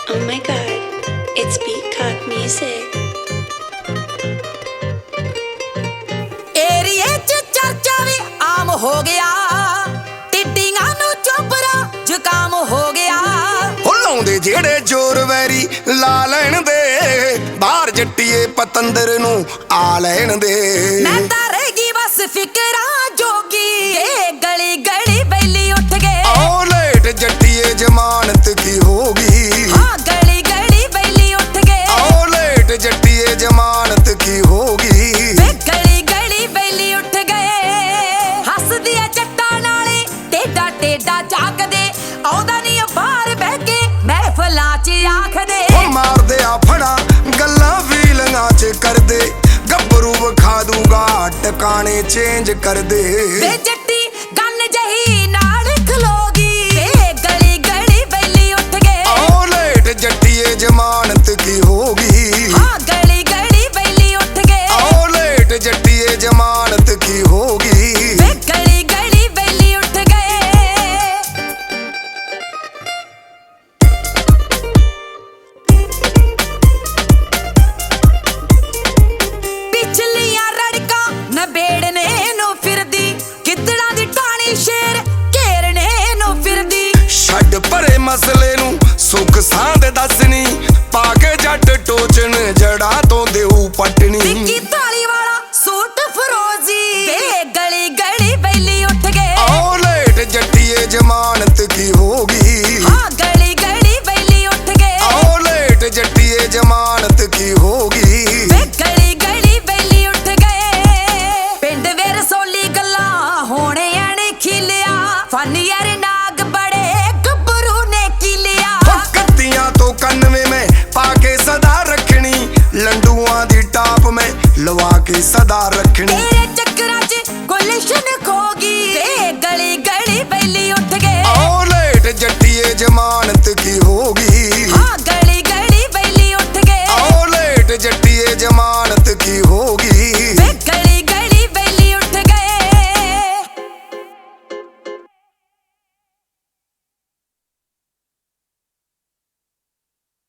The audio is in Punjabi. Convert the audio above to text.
Oh my god, it's Peacock Music. ਏਰੀਏ ਚ ਚਰਚਾ ਵੀ ਆਮ ਹੋ ਗਿਆ, ਟਿੱਡੀਆਂ ਨੂੰ ਚੋਪਰਾ ਜ਼ੁਕਾਮ ਹੋ ਗਿਆ। ਹੋ ਲਾਉਂਦੇ ਜਿਹੜੇ ਜ਼ੋਰ ਵੈਰੀ ਲਾ ਲੈਣ ਦੇ, ਬਾਹਰ ਜੱਟੀਏ ਪਤੰਦਰ ਨੂੰ ਆ ਲੈਣ ਦੇ। ਮੈਂ ਤਾਂ ਰਹਿ ਗਈ ਬਸ ਫਿਕਰਾਂ ਜੋਗੀ, ਏ ਗਲੀ ਗਲੀ ਬੈਲੀ ਉੱਠ ਗਏ। ਆਓ ਲੇਟ ਜੱਟੀਏ ਜ਼ਮਾਨਤ ਕੀ ਹੋਗੀ, ਹਾਂ ਗਲੀ ਗਲੀ ਬੈਲੀ ਉੱਠ ਗਏ। ਆਓ ਲੇਟ ਜੱਟੀਏ ਜ਼ਮਾਨਤ ਕੀ ਹੋਗੀ, ਵੇ ਗਲੀ ਗਲੀ ਬੈਲੀ ਉੱਠ ਗਏ। ਹੱਸਦੀਆਂ ਜੱਟਾਂ ਨਾਲੇ ਟੇਡਾ ਟੇਡਾ ਝਾਕਦੇ, ਆਉਂਦਾ ਨਹੀਂ ਬਾਹਰ ਬਹਿ ਕੇ ਮਹਿਫਲਾਂ 'ਚ ਆਖਦੇ। ਉਹ ਮਾਰਦੇ ਆ ਫੜਾ ਗੱਲਾਂ ਫੀਲਿੰਗਾਂ 'ਚ ਕਰਦੇ, ਗੱਭਰੂ ਵਿਖਾ ਦੂਗਾ ਟਿਕਾਣੇ ਚੇਂਜ ਕਰਦੇ। ਵੇ ਜੱਟੀ ਗੰਨ ਜਹੀ ਨਾਲ ਖਲੋਗੀ, ਵੇ ਗਲੀ ਗਲੀ ਬੈਲੀ ਉੱਠ ਗਏ। ਆਓ ਲੇਟ ਜੱਟੀਏ ਜ਼ਮਾਨਤ ਕੀ ਹੋਗੀ, ਹਾਂ ਗਲੀ ਗਲੀ ਬੈਲੀ ਉੱਠ ਗਏ। ਆਓ ਲੇਟ ਜੱਟੀਏ ਜ਼ਮਾਨਤ ਕੀ ਹੋਗੀ, ਵੇ ਗਲੀ ਗਲੀ ਬੈਲੀ ਉੱਠ ਗਏ। ਪਿਛਲੀਆਂ ਰੜਕਾਂ ਨਬੇੜਨੇ ਨੂੰ ਫਿਰਦੀ, ਗਿੱਦੜਾਂ ਦੀ ਢਾਣੀ ਸ਼ੇਰ ਘੇਰਨੇ ਨੂੰ ਫਿਰਦੀ। ਛੱਡ ਪਰੇ ਮਸਲੇ ਨੂੰ ਸੁੱਖ ਸਾਂਦ ਦੱਸਣੀ, ਪਾ ਕੇ ਜੱਟ ਟੋਚਣ ਜੜਾ ਤੋਂ ਦੇਊ ਪਟਣੀ। ਵਿੱਕੀ ਧਾਲੀ ਵਾਲਾ ਸੂਟ ਫਰੋਜ਼ੀ, ਵੇ ਗਲੀ ਗਲੀ ਬੈਲੀ ਉੱਠ ਗਏ। ਆਓ ਲੇਟ ਜੱਟੀਏ ਜ਼ਮਾਨਤ ਕੀ ਹੋਗੀ, ਹਾਂ ਗਲੀ ਗਲੀ ਬੈਲੀ ਉੱਠ ਗਏ। ਆਓ ਲੇਟ ਜੱਟੀਏ ਜ਼ਮਾਨਤ ਕੀ ਹੋਗੀ, ਵੇ ਗਲੀ ਗਲੀ ਬੈਲੀ ਉੱਠ ਗਏ। ਪਿੰਡ ਵੇ ਰਸੋਲੀ ਗੱਲਾਂ ਹੋਣੇ ਐਣੇ ਖਿਲਿਆ, ਫਨ ਯਾਰ ਨਾਗ ਬੜੇ ਗੱਭਰੂ ਨੇ ਕੀਲਿਆ। ਕੱਤੀਆਂ ਤੋਂ 91 ਮੈਂ ਪਾ ਕੇ ਸਦਾ ਰੱਖਣੀ, ਲੰਡੂਆਂ ਦੀ ਟਾਪ ਮੈਂ ਲਵਾ ਕੇ ਸਦਾ ਰੱਖਣੀ। ਤੇਰੇ ਚੱਕਰਾਂ 'ਚ ਗੁਲਸ਼ਨ ਖੋ ਗਈ, ਵੇ ਗਲੀ ਗਲੀ ਬੈਲੀ ਉੱਠ ਗਏ। ਆਓ ਲੇਟ ਜੱਟੀਏ ਜ਼ਮਾਨਤ ਕੀ ਹੋਗੀ,